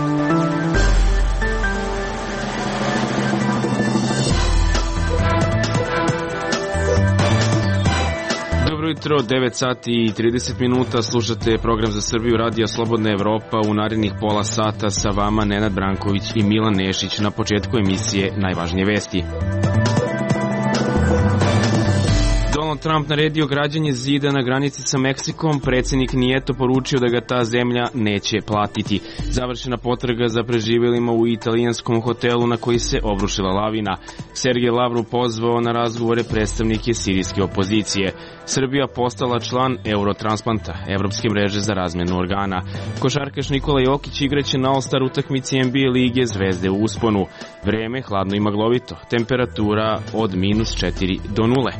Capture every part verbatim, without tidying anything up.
Jutro, devet sati i trideset minuta, slušate program za Srbiju Radija Slobodna Evropa. U narednih pola sata sa vama Nenad Branković i Milan Nešić. Na početku emisije najvažnije vesti. Donald Trump naredio građenje zida na granici sa Meksikom, predsjednik Nieto poručio da ga ta zemlja neće platiti. Završena potraga za preživjelima u italijanskom hotelu na koji se obrušila lavina. Sergej Lavrov pozvao na razgovore predstavnike sirijske opozicije. Srbija postala član Eurotransplanta, evropske mreže za razmjenu organa. Košarkaš Nikola Jokić igraće na All-Star utakmici N B A lige Zvezde u usponu. Vreme hladno i maglovito, temperatura od minus četiri do nule.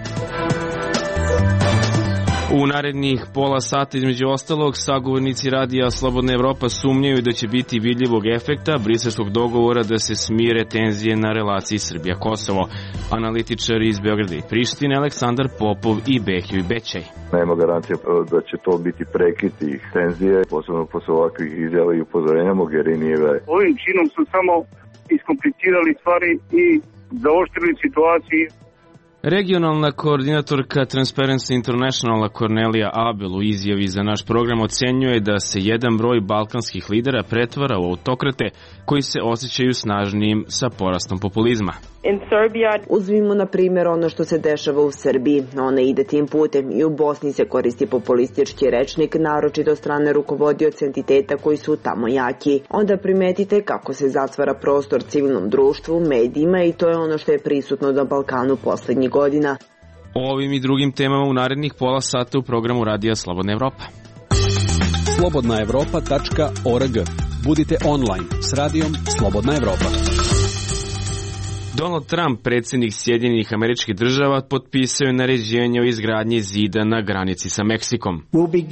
U narednih pola sata, između ostalog, sagovornici Radija Slobodna Evropa sumnjaju da će biti vidljivog efekta briselskog dogovora da se smire tenzije na relaciji Srbija-Kosovo. Analitičari iz Beograda i Prištine, Aleksandar Popov i Behju Bećaj. Nema garancije da će to biti prekid tih tenzije, posebno posle ovakvih izjava i upozorenja Mogherinijeve. Ovim činom su samo iskomplicirali stvari i zaoštrili situaciju. Regionalna koordinatorka Transparency Internationala Kornelija Abel u izjavi za naš program ocenjuje da se jedan broj balkanskih lidera pretvara u autokrate koji se osjećaju snažnijim sa porastom populizma. Uzmimo na primjer ono što se dešava u Srbiji. Ona ide tim putem i u Bosni se koristi populistički rečnik, naročito strane rukovodioca entiteta koji su tamo jaki. Onda primetite kako se zatvara prostor civilnom društvu, medijima i to je ono što je prisutno na Balkanu poslednjih godina. O ovim i drugim temama u narednih pola sata u programu Radija Slobodna Evropa. slobodna evropa tačka org. Budite online s Radijom Slobodna Evropa. Donald Trump, predsjednik Sjedinjenih Američkih Država, potpisao je naređenje o izgradnji zida na granici sa Meksikom.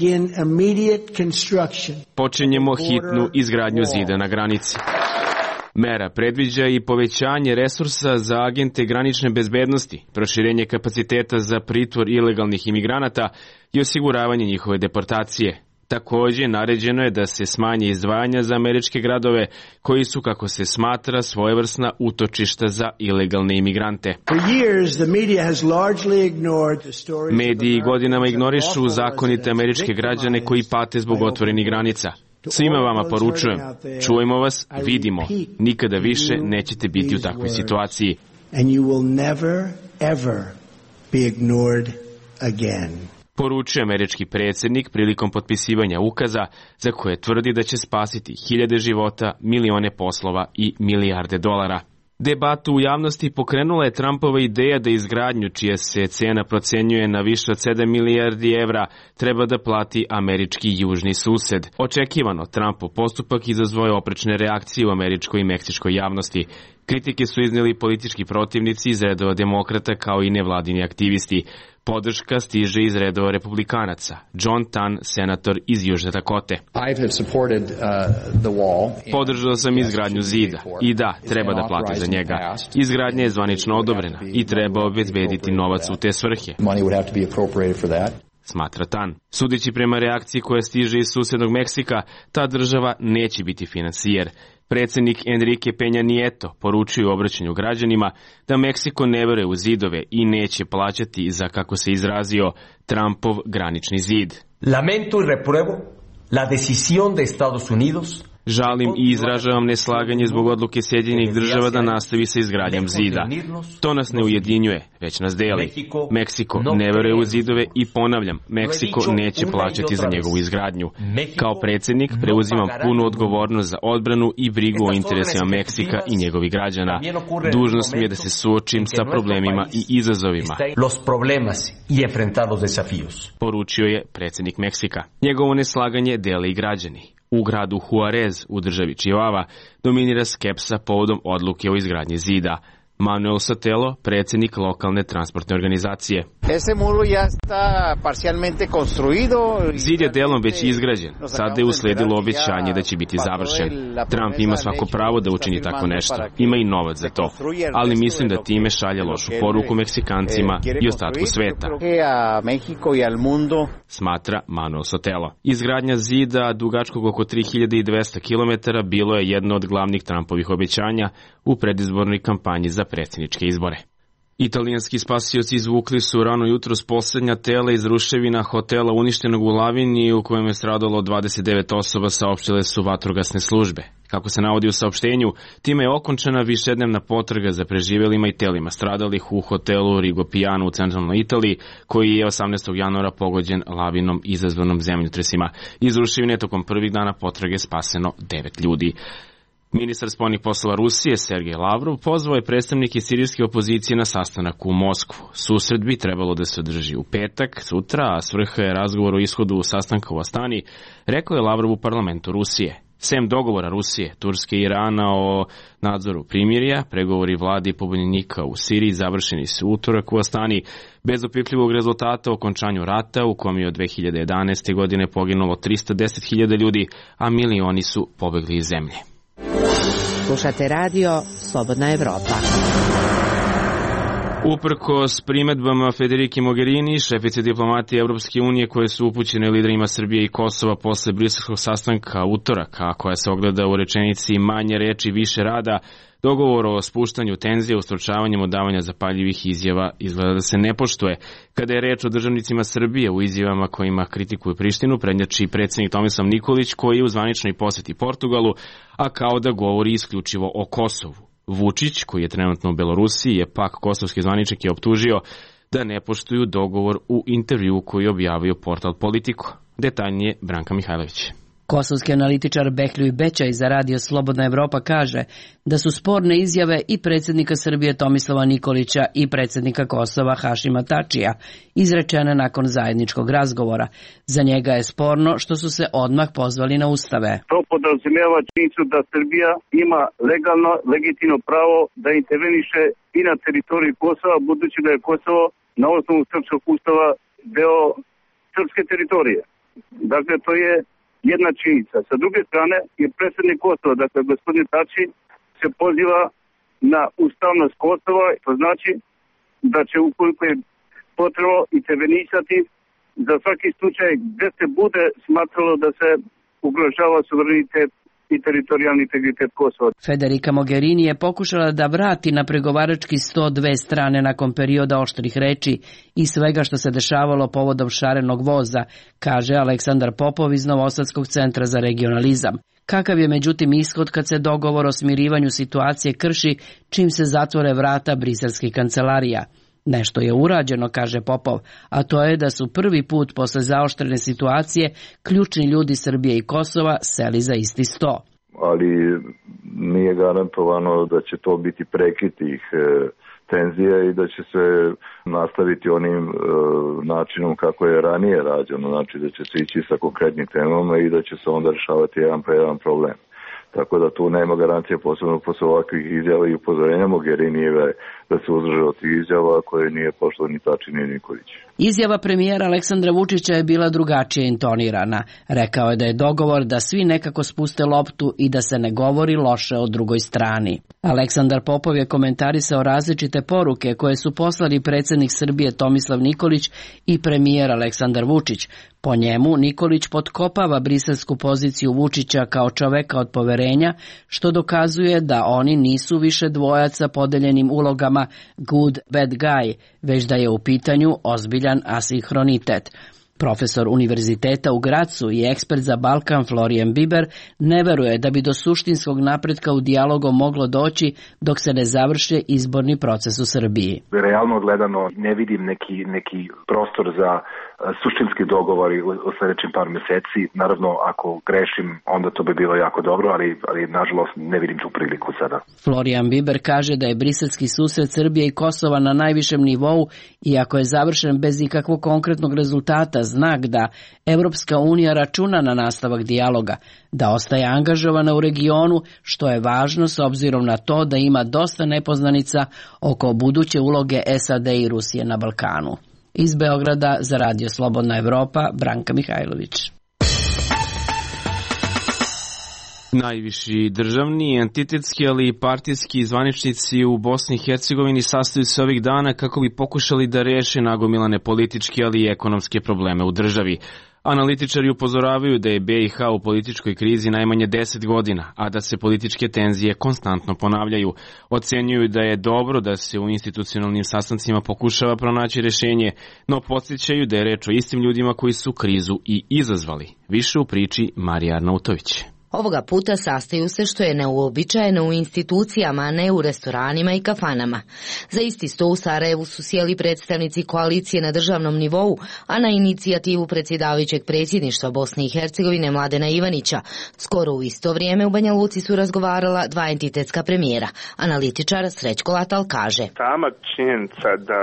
Počinjemo hitnu izgradnju zida na granici. Mera predviđa i povećanje resursa za agente granične bezbednosti, proširenje kapaciteta za pritvor ilegalnih imigranata i osiguravanje njihove deportacije. Također, naređeno je da se smanje izdvajanja za američke gradove koji su, kako se smatra, svojevrsna utočišta za ilegalne imigrante. Mediji godinama ignorišu zakonite američke građane koji pate zbog otvorenih granica. Svima vama poručujem, čujemo vas, vidimo, nikada više nećete biti u takvoj situaciji. Poručuje američki predsjednik prilikom potpisivanja ukaza za koje tvrdi da će spasiti hiljade života, milione poslova i milijarde dolara. Debatu u javnosti pokrenula je Trumpova ideja da izgradnju, čija se cena procenjuje na više od sedam milijardi evra, treba da plati američki južni sused. Očekivano, Trumpov postupak izazvao je oprečne reakcije u američkoj i meksičkoj javnosti. Kritike su iznijeli politički protivnici iz redova demokrata kao i nevladini aktivisti. Podrška stiže iz redova republikanaca. John Thune, senator iz Južne Dakote. Podržao sam izgradnju zida i da, treba da plati za njega. Izgradnja je zvanično odobrena i treba obezbediti novac u te svrhe, smatra Thune. Sudeći prema reakciji koja stiže iz susednog Meksika, ta država neće biti finansijer. Predsjednik Enrique Peña Nieto poručio u obraćanju građanima da Meksiko ne veruje u zidove i neće plaćati za, kako se izrazio, Trumpov granični zid. Lamento y repruebo la decisión de Estados Unidos. Žalim i izražavam neslaganje zbog odluke Sjedinjenih Država da nastavi sa izgradnjom zida. To nas ne ujedinjuje, već nas deli. Meksiko ne veruje u zidove i ponavljam, Meksiko neće plaćati za njegovu izgradnju. Kao predsjednik preuzimam punu odgovornost za odbranu i brigu o interesima Meksika i njegovih građana. Dužnost mi je da se suočim sa problemima i izazovima, poručio je predsjednik Meksika. Njegovo neslaganje dele i građani. U gradu Juarez u državi Chihuahua dominira skepsa povodom odluke o izgradnji zida. Manuel Sotelo, predsjednik lokalne transportne organizacije. Zid je delom već izgrađen, sada je usledilo obećanje da će biti završen. Trump ima svako pravo da učini tako nešto, ima i novac za to, ali mislim da time šalje lošu poruku Meksikancima i ostatku sveta, smatra Manuel Sotelo. Izgradnja zida dugačkog oko tri hiljade dvesta kilometara bilo je jedno od glavnih Trumpovih obećanja u predizbornoj kampanji za predsjedničke izbore. Italijanski spasioci izvukli su rano jutros poslednja tela iz ruševina hotela uništenog u lavini u kojem je stradalo dvadeset devet osoba, saopštile su vatrogasne službe. Kako se navodi u saopštenju, time je okončana višednevna potraga za preživelima i telima stradalih u hotelu Rigopiano u centralnoj Italiji, koji je osamnaestog januara pogođen lavinom izazvanom zemljotresima. Iz ruševine tokom prvih dana potrage spaseno devet ljudi. Ministar spoljnih poslova Rusije Sergej Lavrov pozvao je predstavnike sirijske opozicije na sastanak u Moskvu. Susret bi trebalo da se održi u petak, sutra, a svrha je razgovor o ishodu sastanka u Astani, rekao je Lavrov u parlamentu Rusije. Sem dogovora Rusije, Turske i Irana o nadzoru primirja, pregovori vladi i pobunjenika u Siriji završeni su utorak u Astani, bez opipljivog rezultata o okončanju rata u kom je od dve hiljade jedanaeste. godine poginulo tristo deset hiljada ljudi, a milioni su pobegli iz zemlje. Slušate radio Slobodna Evropa. Uprkos primedbama Federike Mogherini, šefice diplomatije Evropske unije koje su upućene liderima Srbije i Kosova posle briselskog sastanka utoraka, a koja se ogleda u rečenici manje reči, više rada, dogovor o spuštanju tenzije, ustručavanjem odavanja zapaljivih izjava izgleda da se ne poštuje. Kada je reč o državnicima Srbije u izjavama kojima kritikuju Prištinu, prednjači predsjednik Tomislav Nikolić koji je u zvaničnoj poseti Portugalu, a kao da govori isključivo o Kosovu. Vučić, koji je trenutno u Belorusiji, je pak kosovski zvaničnik je optužio da ne poštuju dogovor u intervju koji je objavio portal Politico. Detaljnije Branka Mihajlović. Kosovski analitičar Behljuj Bećaj za radio Slobodna Evropa kaže da su sporne izjave i predsjednika Srbije Tomislava Nikolića i predsjednika Kosova Hašima Tačija izrečene nakon zajedničkog razgovora. Za njega je sporno što su se odmah pozvali na ustave. To podrazumijeva činjenicu da Srbija ima legalno, legitimno pravo da interveniše i na teritoriji Kosova, budući da je Kosovo na osnovu srpskog ustava deo srpske teritorije. Dakle, to je jedna činjenica. Sa druge strane je predsjednik Kosova, dakle gospodin Tači, se poziva na ustavnost Kosova, to znači da će ukoliko je potrebno intervenisati za svaki slučaj gdje se bude smatralo da se ugrožava suverenitet i teritorijalni integritet Kosova. Federica Mogherini je pokušala da vrati na pregovarački sto dve strane nakon perioda oštrih reči i svega što se dešavalo povodom šarenog voza, kaže Aleksandar Popov iz Novosadskog centra za regionalizam. Kakav je međutim ishod kad se dogovor o smirivanju situacije krši čim se zatvore vrata briselskih kancelarija? Nešto je urađeno, kaže Popov, a to je da su prvi put posle zaoštrene situacije ključni ljudi Srbije i Kosova seli za isti sto. Ali nije garantovano da će to biti prekid tih e, tenzija i da će se nastaviti onim e, načinom kako je ranije rađeno, znači da će se ići sa konkretnim temama i da će se onda rešavati jedan pa jedan problem. Tako da tu nema garancije, posebno posle ovakvih izjava i upozorenja Mogherinijeve da se uzdrže od tih izjava koje nije pošlo ni Tači ni Nikolić. Izjava premijera Aleksandra Vučića je bila drugačije intonirana. Rekao je da je dogovor da svi nekako spuste loptu i da se ne govori loše o drugoj strani. Aleksandar Popov je komentarisao različite poruke koje su poslali predsjednik Srbije Tomislav Nikolić i premijer Aleksandar Vučić. Po njemu Nikolić potkopava briselsku poziciju Vučića kao čoveka od poverenja, što dokazuje da oni nisu više dvojac sa podeljenim ulogama good bad guy, već da je u pitanju ozbiljan asinhronitet. Profesor univerziteta u Gracu i ekspert za Balkan Florian Biber ne veruje da bi do suštinskog napretka u dijalogu moglo doći dok se ne završe izborni proces u Srbiji. Realno gledano ne vidim neki, neki prostor za suštinski dogovori u sljedećim par mjeseci. Naravno, ako grešim, onda to bi bilo jako dobro, ali, ali nažalost ne vidim tu priliku sada. Florian Biber kaže da je briselski susret Srbije i Kosova na najvišem nivou i ako je završen bez ikakvog konkretnog rezultata znak da Evropska unija računa na nastavak dijaloga, da ostaje angažovana u regionu, što je važno s obzirom na to da ima dosta nepoznanica oko buduće uloge S A D i Rusije na Balkanu. Iz Beograda za Radio Slobodna Evropa, Branka Mihajlović. Najviši državni, entitetski, ali i partijski zvaničnici u Bosni i Hercegovini sastaju se ovih dana kako bi pokušali da reše nagomilane političke, ali i ekonomske probleme u državi. Analitičari upozoravaju da je B i H u političkoj krizi najmanje deset godina, a da se političke tenzije konstantno ponavljaju. Ocenjuju da je dobro da se u institucionalnim sastancima pokušava pronaći rešenje, no podsjećaju da je reč o istim ljudima koji su krizu i izazvali. Više u priči Marija Arnautović. Ovoga puta sastaju se, što je neuobičajeno, u institucijama, a ne u restoranima i kafanama. Za isti sto u Sarajevu su sjeli predstavnici koalicije na državnom nivou, a na inicijativu predsjedavajućeg predsjedništva Bosne i Hercegovine Mladena Ivanića. Skoro u isto vrijeme u Banja Luci su razgovarala dva entitetska premijera. Analitičar Srećko Latal kaže: sama činjenica da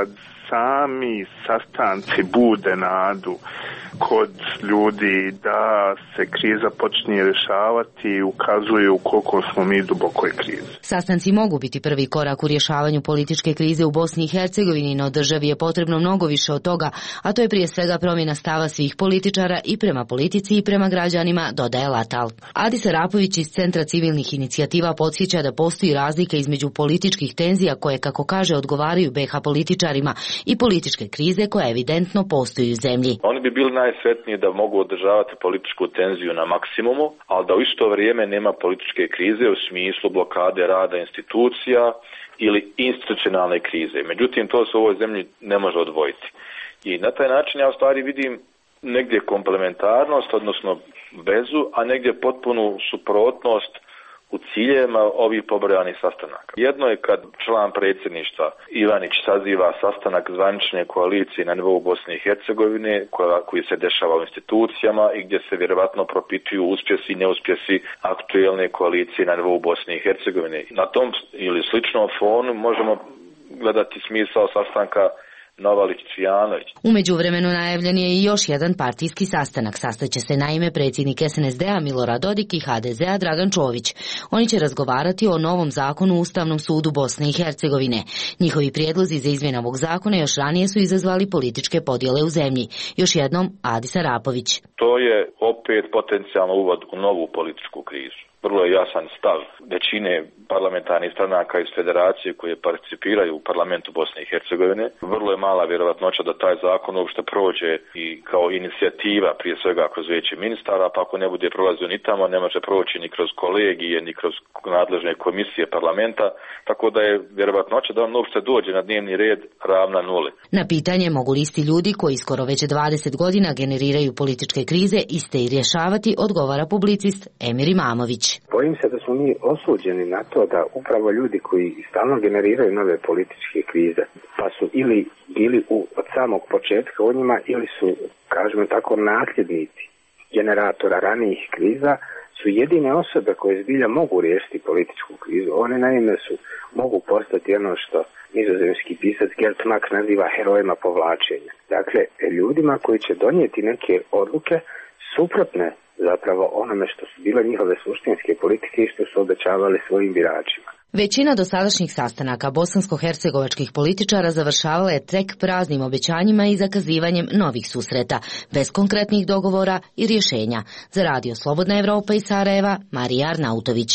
sami sastanci bude nadu kod ljudi da se kriza počne rješavati, ukazuju koliko smo mi dubokoj krizi. Sastanci mogu biti prvi korak u rješavanju političke krize u Bosni i Hercegovini, no državi je potrebno mnogo više od toga, a to je prije svega promjena stava svih političara i prema politici i prema građanima, dodaje Latal. Adis Arapović iz Centra civilnih inicijativa podsjeća da postoji razlika između političkih tenzija koje, kako kaže, odgovaraju B H političarima i političke krize koja evidentno postoji u zemlji. Oni bi bili najsretniji da mogu održavati političku tenziju na maksimumu, ali da u isto vrijeme nema političke krize u smislu blokade rada institucija ili institucionalne krize. Međutim, to se u ovoj zemlji ne može odvojiti. I na taj način ja u stvari vidim negdje komplementarnost, odnosno vezu, a negdje potpunu suprotnost u ciljevima ovih pobrojanih sastanaka. Jedno je kad član predsjedništva Ivanić saziva sastanak zvanične koalicije na nivou Bosne i Hercegovine koja, koji se dešava u institucijama i gdje se vjerovatno propituju uspjesi i neuspjesi aktuelne koalicije na nivou Bosne i Hercegovine. Na tom ili sličnom fonu možemo gledati smisao sastanka Novalić-Cvijanović. U međuvremenu najavljen je i još jedan partijski sastanak. Sastaće se naime predsjednik S N S D-a Milorad Dodik i H D Z-a Dragan Čović. Oni će razgovarati o novom zakonu u Ustavnom sudu Bosne i Hercegovine. Njihovi prijedlozi za izmjenu ovog zakona još ranije su izazvali političke podjele u zemlji. Još jednom Adis Arapović. To je opet potencijalno uvod u novu političku krizu. Vrlo je jasan stav većine parlamentarnih stranaka iz federacije koje participiraju u parlamentu Bosne i Hercegovine. Vrlo je mala vjerovatnoća da taj zakon uopšte prođe i kao inicijativa, prije svega kroz vijeće ministara, pa ako ne bude prolazio ni tamo, ne može proći ni kroz kolegije, ni kroz nadležne komisije parlamenta, tako da je vjerovatnoća da on uopšte dođe na dnevni red ravna nuli. Na pitanje mogu li isti ljudi koji skoro već dvadeset godina generiraju političke krize iste i rješavati, odgovara publicist Emir Imamović. Bojim se da smo mi osuđeni na to da upravo ljudi koji stalno generiraju nove političke krize, pa su ili bili u, od samog početka u njima, ili su, kažemo tako, nasljednici generatora ranijih kriza, su jedine osobe koje zbilja mogu riješiti političku krizu. One naime su, mogu postati ono što nizozemski pisac Gert Max naziva herojima povlačenja. Dakle, ljudima koji će donijeti neke odluke suprotne zapravo onome što su bile njihove suštinske politike i što su obećavali svojim biračima. Većina dosadašnjih sastanaka bosansko-hercegovačkih političara završavala je tek praznim obećanjima i zakazivanjem novih susreta, bez konkretnih dogovora i rješenja. Za Radio Slobodna Evropa iz Sarajeva, Marija Arnautović.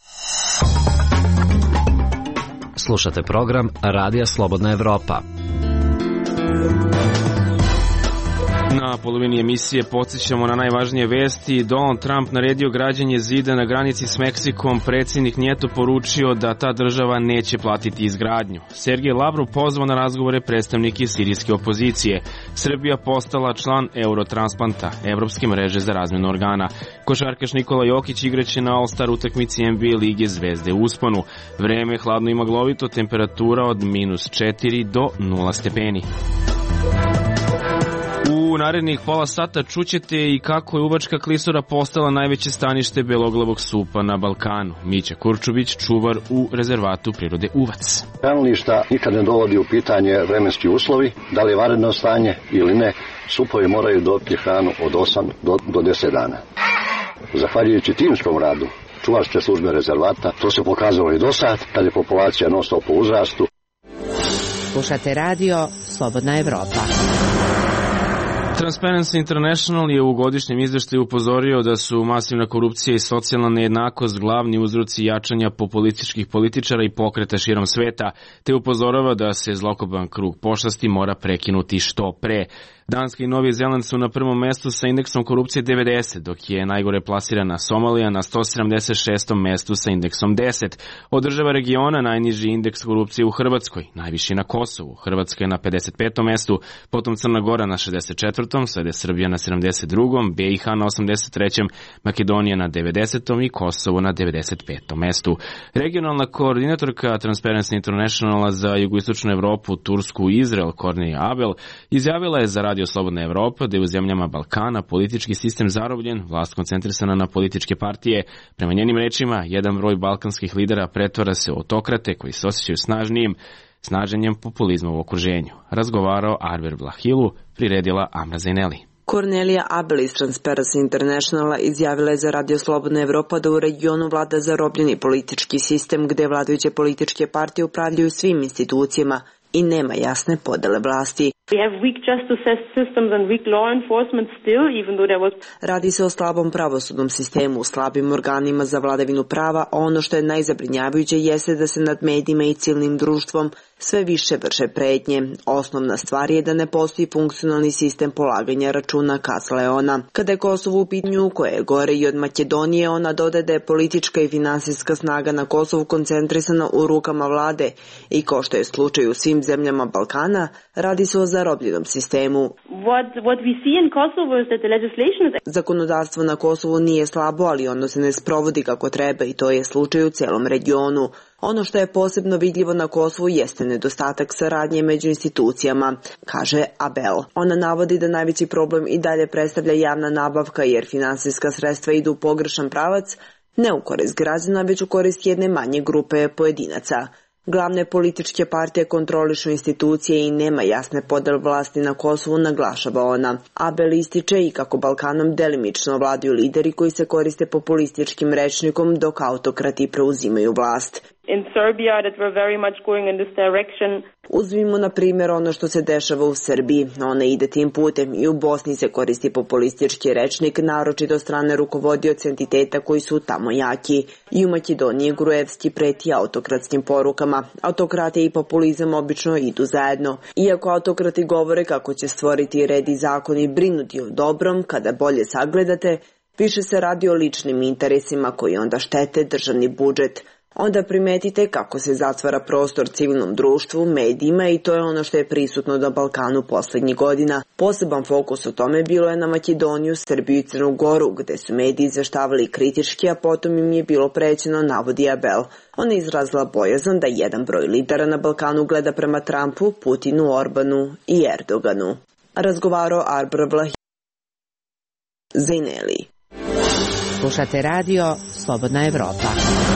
Slušate program Radija Slobodna Evropa. Na polovini emisije podsjećamo na najvažnije vesti. Donald Trump naredio građenje zida na granici s Meksikom. Predsjednik Njeto poručio da ta država neće platiti izgradnju. Sergej Lavrov pozvao na razgovore predstavnike sirijske opozicije. Srbija postala član Eurotransplanta, Evropske mreže za razmjenu organa. Košarkaš Nikola Jokić igraće na All-Star utakmici N B A lige Zvezde u usponu. Vreme je hladno i maglovito, temperatura od minus četiri do nula stepeni. U narednih pola sata čućete i kako je Uvačka klisura postala najveće stanište beloglavog supa na Balkanu. Mića Kurčubić, čuvar u rezervatu prirode Uvac. Hranilišta nikad ne dovodi u pitanje vremenski uslovi, da li je vanredno stanje ili ne. Supovi moraju dobiti hranu od osam do deset dana. Zahvaljujući timskom radu čuvarske službe rezervata, to se pokazalo i do sad, kad je populacija non stop po uzrastu. Slušate radio Slobodna Evropa. Transparency International je u godišnjem izveštaju upozorio da su masivna korupcija i socijalna nejednakost glavni uzroci jačanja populističkih političara i pokreta širom sveta, te upozorava da se zlokoban krug pošasti mora prekinuti što pre. Danska i Novi Zeland su na prvom mestu sa indeksom korupcije devedeset, dok je najgore plasirana Somalija na sto sedamdeset šestom mestu sa indeksom deset. Od država regiona najniži indeks korupcije u Hrvatskoj, najviši na Kosovu. Hrvatska je na pedeset petom mestu, potom Crna Gora na šezdeset četvrtom, slede Srbija na sedamdeset drugom, B i H na osamdeset trećem, Makedonija na devedesetom i Kosovo na devedeset petom mestu. Regionalna koordinatorka Transparency Internationala za jugoistočnu Evropu, Tursku i Izrael, Kornelija Abel, izjavila je za Radio Slobodna Evropa da je u zemljama Balkana politički sistem zarobljen, vlast koncentrisana na političke partije. Prema njenim rečima, jedan broj balkanskih lidera pretvara se u autokrate koji se osjećaju snažnijim snaženjem populizma u okruženju. Razgovarao Arber Vlahilu, priredila Amra Zaineli. Kornelija Abel iz Transparency Internationala izjavila je za Radio Slobodna Evropa da u regionu vlada zarobljeni politički sistem gde vladajuće političke partije upravljaju svim institucijama i nema jasne podele vlasti. Radi se o slabom pravosudnom sistemu, slabim organima za vladavinu prava, a ono što je najzabrinjavajuće jeste da se nad medijima i civilnim društvom sve više vrše pretnje. Osnovna stvar je da ne postoji funkcionalni sistem polaganja računa, kazala je ona. Kada je Kosovo u pitanju, koje je gore i od Makedonije, ona dodaje da je politička i finansijska snaga na Kosovu koncentrisana u rukama vlade i kao što je slučaj u svim zemljama Balkana, radi se o zarobljenom sistemu. What, what we see in Kosovo is that the legislation is... Zakonodavstvo na Kosovu nije slabo, ali ono se ne sprovodi kako treba i to je slučaj u celom regionu. Ono što je posebno vidljivo na Kosovu jeste nedostatak saradnje među institucijama, kaže Abel. Ona navodi da najveći problem i dalje predstavlja javna nabavka jer finansijska sredstva idu u pogrešan pravac, ne u korist građana, već u korist jedne manje grupe pojedinaca. Glavne političke partije kontrolišu institucije i nema jasne podele vlasti na Kosovu, naglašava ona. Abel ističe i kako Balkanom delimično vladaju lideri koji se koriste populističkim rečnikom dok autokrati preuzimaju vlast. In Serbia that were very much going in this direction. Uzmimo na primjer ono što se dešava u Srbiji. Ona ide tim putem i u Bosni se koristi populistički rečnik, naročito od strane rukovodioca entiteta koji su tamo jaki. I u Makedoniji Gruevski preti autokratskim porukama. Autokratija i populizam obično idu zajedno. Iako autokrati govore kako će stvoriti red i zakon i brinuti o dobrom, kada bolje sagledate, više se radi o ličnim interesima koji onda štete državni budžet. Onda primetite kako se zatvara prostor civilnom društvu, medijima i to je ono što je prisutno na Balkanu poslednjih godina. Poseban fokus u tome bilo je na Makedoniju, Srbiju i Crnu Goru, gde su mediji izveštavali kritički, a potom im je bilo prećeno, navodi Abel. Ona je izrazila bojazan da jedan broj lidera na Balkanu gleda prema Trumpu, Putinu, Orbanu i Erdoganu. Razgovarao Arber Vlahilu. Zaineli. Slušate radio Slobodna Evropa.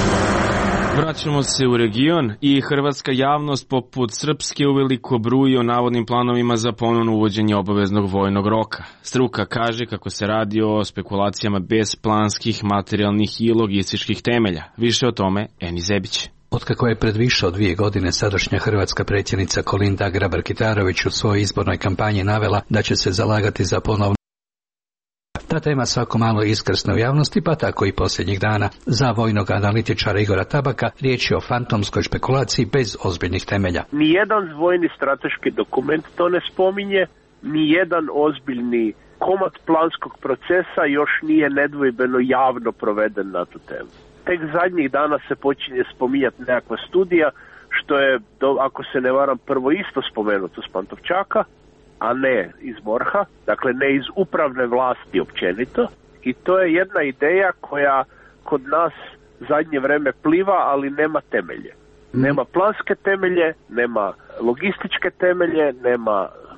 Vraćamo se u region i hrvatska javnost poput srpske uveliko bruji o navodnim planovima za ponovno uvođenje obaveznog vojnog roka. Struka kaže kako se radi o spekulacijama bez planskih, materijalnih i logističkih temelja. Više o tome Eni Zebić. Otkako je pred više od dvije godine sadašnja hrvatska predsjednica Kolinda Grabar-Kitarović u svojoj izbornoj kampanji navela da će se zalagati za ponovno ta tema svako malo iskrsne u javnosti, pa tako i posljednjih dana. Za vojnog analitičara Igora Tabaka riječ je o fantomskoj špekulaciji bez ozbiljnih temelja. Nijedan vojni strateški dokument to ne spominje, nijedan ozbiljni komad planskog procesa još nije nedvojbeno javno proveden na tu temu. Tek zadnjih dana se počinje spominjati nekakva studija, što je, ako se ne varam, prvo isto spomenuto s Pantovčaka, a ne iz morha, dakle ne iz upravne vlasti općenito. I to je jedna ideja koja kod nas zadnje vreme pliva, ali nema temelje. Nema planske temelje, nema logističke temelje, nema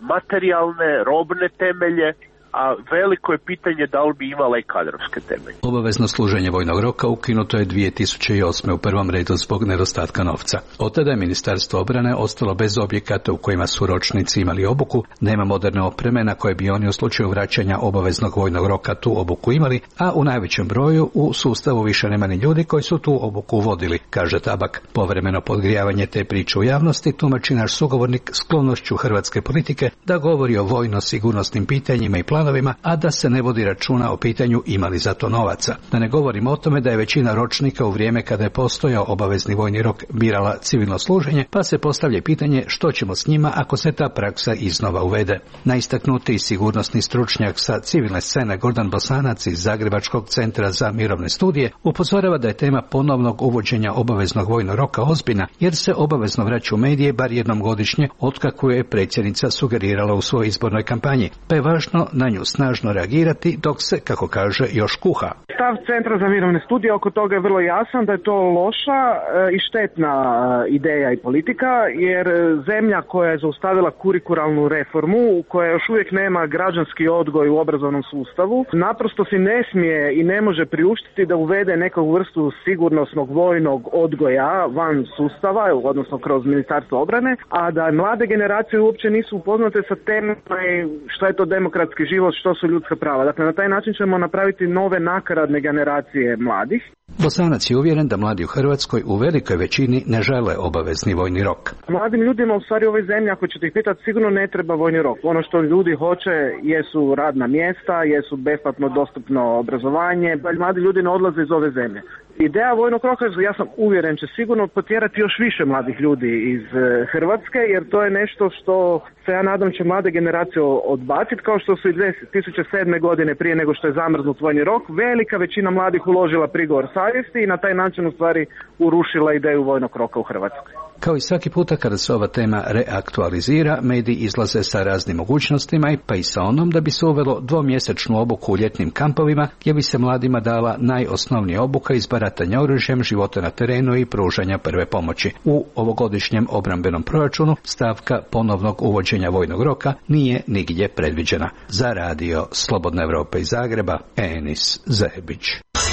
materijalne, robne temelje, a veliko je pitanje da li bi imala i kadrovske temelje. Obavezno služenje vojnog roka ukinuto je dvije tisuće osme u prvom redu zbog nedostatka novca. Od tada je Ministarstvo obrane ostalo bez objekata u kojima su ročnici imali obuku, nema moderne opreme na koje bi oni u slučaju vraćanja obaveznog vojnog roka tu obuku imali, a u najvećem broju u sustavu više nema ni ljudi koji su tu obuku vodili, kaže Tabak. Povremeno podgrijavanje te priče u javnosti tumači naš sugovornik sklonošću hrvatske politike da govori o vojno-sigurnosnim pitanjima i planovima, a da se ne vodi računa o pitanju imali za to novaca. Da ne govorimo o tome da je većina ročnika u vrijeme kada je postojao obavezni vojni rok birala civilno služenje, pa se postavlja pitanje što ćemo s njima ako se ta praksa iznova uvede. Najistaknutiji sigurnosni stručnjak sa civilne scene Gordan Bosanac iz Zagrebačkog centra za mirovne studije upozorava da je tema ponovnog uvođenja obaveznog vojnog roka ozbiljna, jer se obavezno vraća u medije bar jednom godišnje, otkako je predsjednica sugerirala u svojoj izbornoj kampanji, pa je važno na nju snažno reagirati dok se, kako kaže, još kuha. Stav Centra za mirovne studije oko toga je vrlo jasan, da je to loša i štetna ideja i politika, jer zemlja koja je zaustavila kurikuralnu reformu, u kojoj još uvijek nema građanski odgoj u obrazovnom sustavu, naprosto si ne smije i ne može priuštiti da uvede neku vrstu sigurnosnog vojnog odgoja van sustava, odnosno kroz Ministarstvo obrane, a da mlade generacije uopće nisu upoznate sa temama što je to demokratski život, što su ljudska prava. Dakle, na taj način ćemo napraviti nove nakaradne generacije mladih. Bosanac je uvjeren da mladi u Hrvatskoj u velikoj većini ne žele obavezni vojni rok. Mladim ljudima u stvari u ovoj zemlji, ako ćete ih pitati, sigurno ne treba vojni rok. Ono što ljudi hoće jesu radna mjesta, jesu besplatno dostupno obrazovanje, mladi ljudi ne odlaze iz ove zemlje. Ideja vojnog roka, ja sam uvjeren, će sigurno potjerati još više mladih ljudi iz Hrvatske, jer to je nešto što se ja nadam će mlade generacije odbaciti, kao što su i dvije tisuće sedme godine prije nego što je zamrznut vojni rok, velika većina mladih uložila prigovor savjesti i na taj način u stvari urušila ideju vojnog roka u Hrvatskoj. Kao i svaki puta kada se ova tema reaktualizira, mediji izlaze sa raznim mogućnostima i pa i sa onom da bi se uvelo dvomjesečnu obuku u ljetnim kampovima gdje bi se mladima dala najosnovnija obuka iz baratanja oružjem, života na terenu i pružanja prve pomoći. U ovogodišnjem obrambenom proračunu stavka ponovnog uvođenja vojnog roka nije nigdje predviđena. Za radio Slobodna Evropa iz Zagreba, Enis Zebić.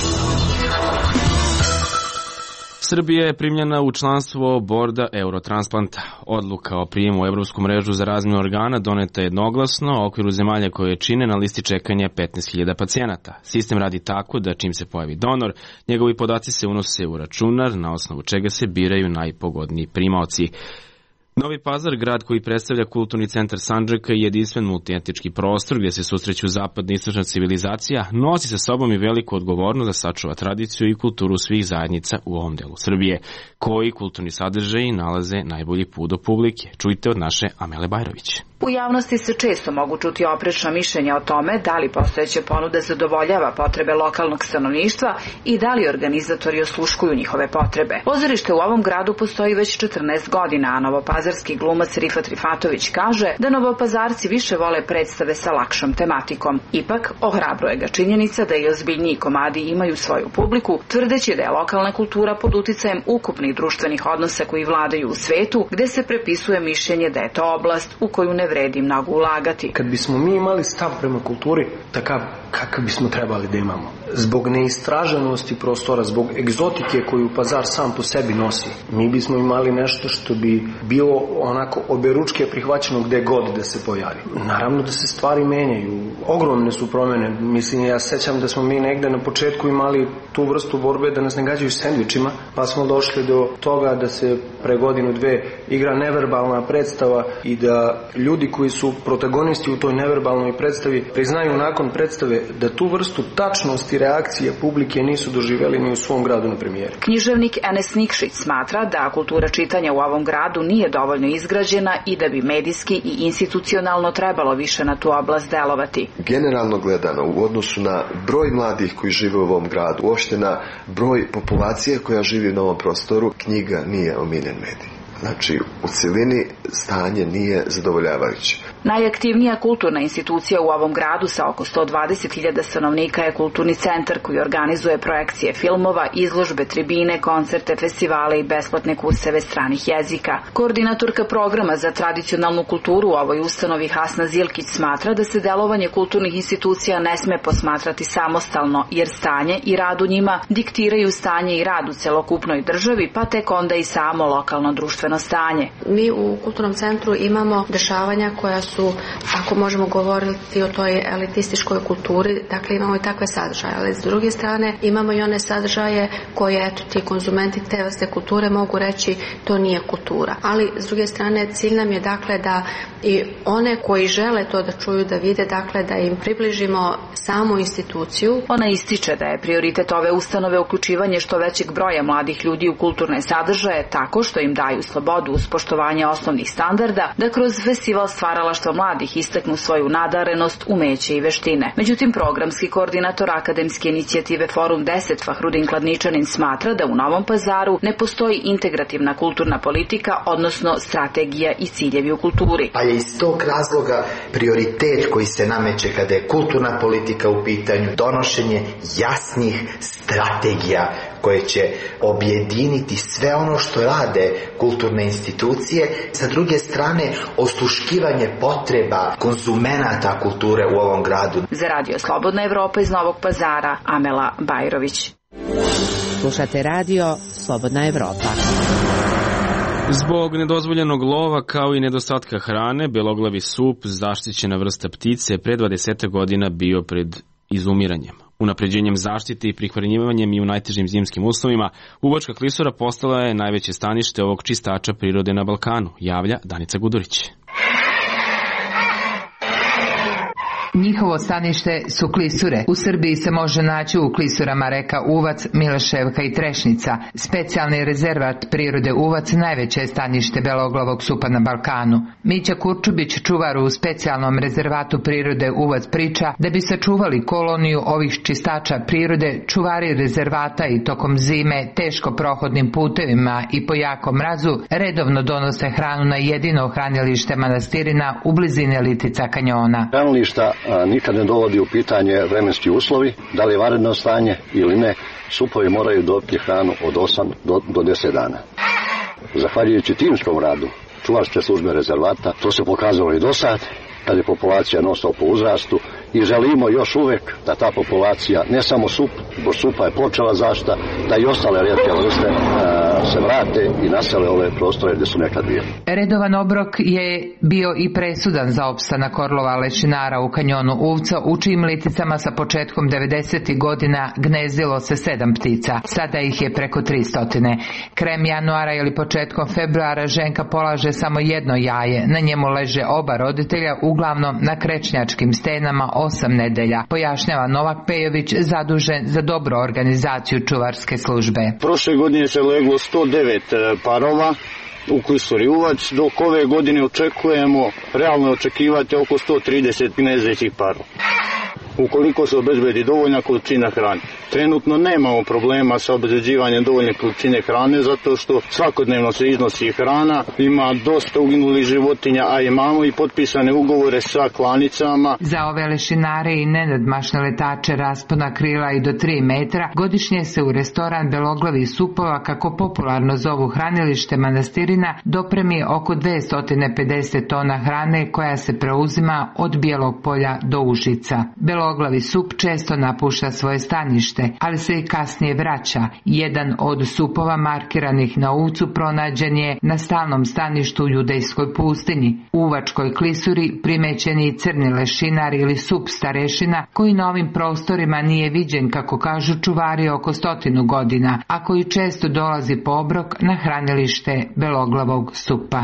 Srbija je primljena u članstvo borda Eurotransplanta. Odluka o prijemu u Evropsku mrežu za razmjenu organa doneta je jednoglasno, a u okviru zemalja koje čine na listi čekanja petnaest hiljada pacijenata. Sistem radi tako da čim se pojavi donor, njegovi podaci se unose u računar, na osnovu čega se biraju najpogodniji primaoci. Novi Pazar, grad koji predstavlja kulturni centar Sandžaka i jedinstven multietnički prostor gdje se susreću zapadna i istočna civilizacija, nosi sa sobom i veliku odgovornost da sačuva tradiciju i kulturu svih zajednica u ovom delu Srbije. Koji kulturni sadržaji nalaze najbolji put do publike? Čujte od naše Amele Bajrović. U javnosti se često mogu čuti oprečna mišljenja o tome da li postojeća ponuda zadovoljava potrebe lokalnog stanovništva i da li organizatori osluškuju njihove potrebe. Pozorište u ovom gradu postoji već četrnaest godina, a novopazarski glumac Rifat Rifatović kaže da novopazarci više vole predstave sa lakšom tematikom. Ipak, ohrabruje ga činjenica da i ozbiljniji komadi imaju svoju publiku, tvrdeći da je lokalna kultura pod uticajem ukupnih društvenih odnosa koji vladaju u svetu, gde se prepisuje mišljenje da je to oblast u koju ne vredi mnogo ulagati. Kad bismo mi imali stav prema kulturi takav kakav bismo trebali da imamo, zbog neistraženosti prostora, zbog egzotike koju Pazar sam po sebi nosi, mi bismo imali nešto što bi bilo onako oberučke prihvaćeno gde god da se pojavi. Naravno da se stvari menjaju, ogromne su promjene. Mislim, ja sećam da smo mi negde na početku imali tu vrstu borbe da nas ne gađaju sendvičima, pa smo došli do toga da se pre godinu dve igra neverbalna predstava i da ljudi koji su protagonisti u toj neverbalnoj predstavi priznaju nakon predstave da tu vrstu tačnosti reakcije publike nisu doživjeli ni u svom gradu na premijeri. Književnik Enes Nikšić smatra da kultura čitanja u ovom gradu nije dovoljno izgrađena i da bi medijski i institucionalno trebalo više na tu oblast delovati. Generalno gledano, u odnosu na broj mladih koji žive u ovom gradu, uopšte na broj populacije koja živi na ovom prostoru, knjiga nije omiljen medij. Znači, u cjelini stanje nije zadovoljavajuće. Najaktivnija kulturna institucija u ovom gradu sa oko sto dvadeset hiljada stanovnika je Kulturni centar koji organizuje projekcije filmova, izložbe, tribine, koncerte, festivale i besplatne kurseve stranih jezika. Koordinatorka programa za tradicionalnu kulturu u ovoj ustanovi Hasna Zilkić smatra da se delovanje kulturnih institucija ne sme posmatrati samostalno, jer stanje i rad u njima diktiraju stanje i rad u celokupnoj državi, pa tek onda i samo lokalno društveno stanje. Mi u Kulturnom centru imamo dešavanja koja su, ako možemo govoriti o toj elitističkoj kulturi, dakle imamo i takve sadržaje, ali s druge strane imamo i one sadržaje koje, eto, ti konzumenti te vrste kulture mogu reći to nije kultura. Ali s druge strane cilj nam je dakle da i one koji žele to da čuju, da vide, dakle da im približimo samu instituciju. Ona ističe da je prioritet ove ustanove uključivanje što većeg broja mladih ljudi u kulturne sadržaje tako što im daju slobodu uz poštovanje osnovnih standarda, da kroz festival stvaralaštva mladih istaknu svoju nadarenost, umeće i veštine. Međutim, programski koordinator akademske inicijative Forum deset Fahrudin Kladničanin smatra da u Novom Pazaru ne postoji integrativna kulturna politika, odnosno strategija i ciljevi u kulturi. Pa je iz tog razloga prioritet koji se nameće kada je kulturna politika u pitanju donošenje jasnih strategija koje će objediniti sve ono što rade kulturne institucije, sa druge strane osluškivanje potreba konzumenata kulture u ovom gradu. Za Radio Slobodna Evropa iz Novog Pazara, Amela Bajrović. Slušate Radio Slobodna Evropa. Zbog nedozvoljenog lova kao i nedostatka hrane, beloglavi sup, zaštićena vrsta ptice, pre dvadeset godina bio pred izumiranjem. Unapređenjem zaštite i prihranjivanjem i u najtežim zimskim uslovima, Uvačka klisura postala je najveće stanište ovog čistača prirode na Balkanu, javlja Danica Gudurić. Njihovo stanište su klisure. U Srbiji se može naći u klisurama reka Uvac, Mileševka i Trešnica. Specijalni rezervat prirode Uvac najveće je stanište beloglavog supa na Balkanu. Mića Kurčubić, čuvar u specijalnom rezervatu prirode Uvac, priča da bi sačuvali koloniju ovih čistača prirode, čuvari rezervata i tokom zime teško prohodnim putevima i po jakom mrazu redovno donose hranu na jedino hranilište manastirina u blizini Litica kanjona. Hranilišta nikad ne dovodi u pitanje vremenski uslovi, da li je vanredno stanje ili ne, supovi moraju dobiti hranu od osam do deset dana. Zahvaljujući timskom radu čuvarske službe rezervata, to se pokazalo i do sad, kad je populacija non stop po uzrastu, i želimo još uvek da ta populacija, ne samo sup, bo supa je počela zašta, da i ostale retke vrste se vrate i nasele ove prostore gde su nekad bili. Redovan obrok je bio i presudan za opstanak orlova lešinara u kanjonu Uvca, u čijim liticama sa početkom devedesetih godina gnezdilo se sedam ptica. Sada ih je preko tristotine. Krajem januara ili početkom februara ženka polaže samo jedno jaje. Na njemu leže oba roditelja, uglavnom na krečnjačkim stenama osam nedelja, pojašnjava Novak Pejović, zadužen za dobru organizaciju čuvarske službe. Prošle godine se leglo sto devet parova u klisuri Uvac, dok ove godine očekujemo, realno očekivati oko sto trideset gnezdećih parova, ukoliko se obezbedi dovoljna količina hrane. Trenutno nemamo problema sa obezbeđivanjem dovoljne količine hrane, zato što svakodnevno se iznosi hrana, ima dosta uginulih životinja, a imamo i potpisane ugovore sa klanicama. Za ove lešinare i nenadmašne letače raspona krila i do tri metra, godišnje se u restoran Beloglavi supova, kako popularno zovu hranilište manastirina, dopremi oko dvesta pedeset tona hrane koja se preuzima od Bijelog polja do Užica. Beloglavi sup često napušta svoje stanište, ali se i kasnije vraća. Jedan od supova markiranih na Uvcu pronađen je na stalnom staništu u Judejskoj pustinji. U Uvačkoj klisuri primećen je i crni lešinar ili sup starešina, koji na ovim prostorima nije viđen, kako kažu čuvari, oko stotinu godina, a koji često dolazi po obrok na hranilište beloglavog supa.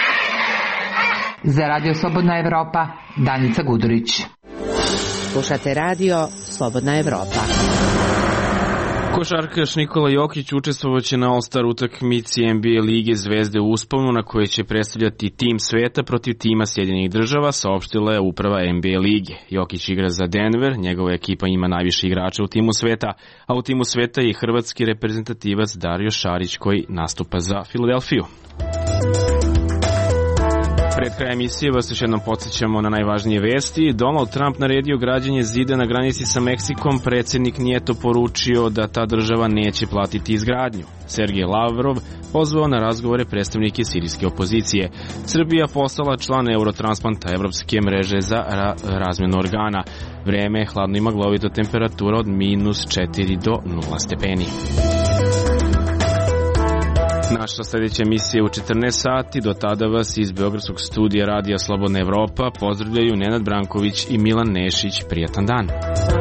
Za Radio Slobodna Evropa, Danica Gudurić. Slušate Radio Slobodna Evropa. Košarkaš Nikola Jokić učestvovaće na All-Star utakmici N B A lige Zvezde u usponu, na kojoj će predstavljati tim sveta protiv tima Sjedinjenih država, saopštila je uprava N B A lige. Jokić igra za Denver, njegova ekipa ima najviše igrača u timu sveta, a u timu sveta je i hrvatski reprezentativac Dario Šarić koji nastupa za Filadelfiju. Pred krajem emisije vas još jednom podsjećamo na najvažnije vesti. Donald Trump naredio građenje zida na granici sa Meksikom, predsjednik Njeto poručio da ta država neće platiti izgradnju. Sergej Lavrov pozvao na razgovore predstavnike sirijske opozicije. Srbija postala član Eurotransplanta, evropske mreže za ra razmjenu organa. Vreme je hladno i maglovito, temperatura od minus četiri do nula stepeni. Naša sljedeća emisija je u četrnaest sati. Do tada vas iz Beogradskog studija Radija Slobodna Evropa pozdravljaju Nenad Branković i Milan Nešić. Prijatan dan.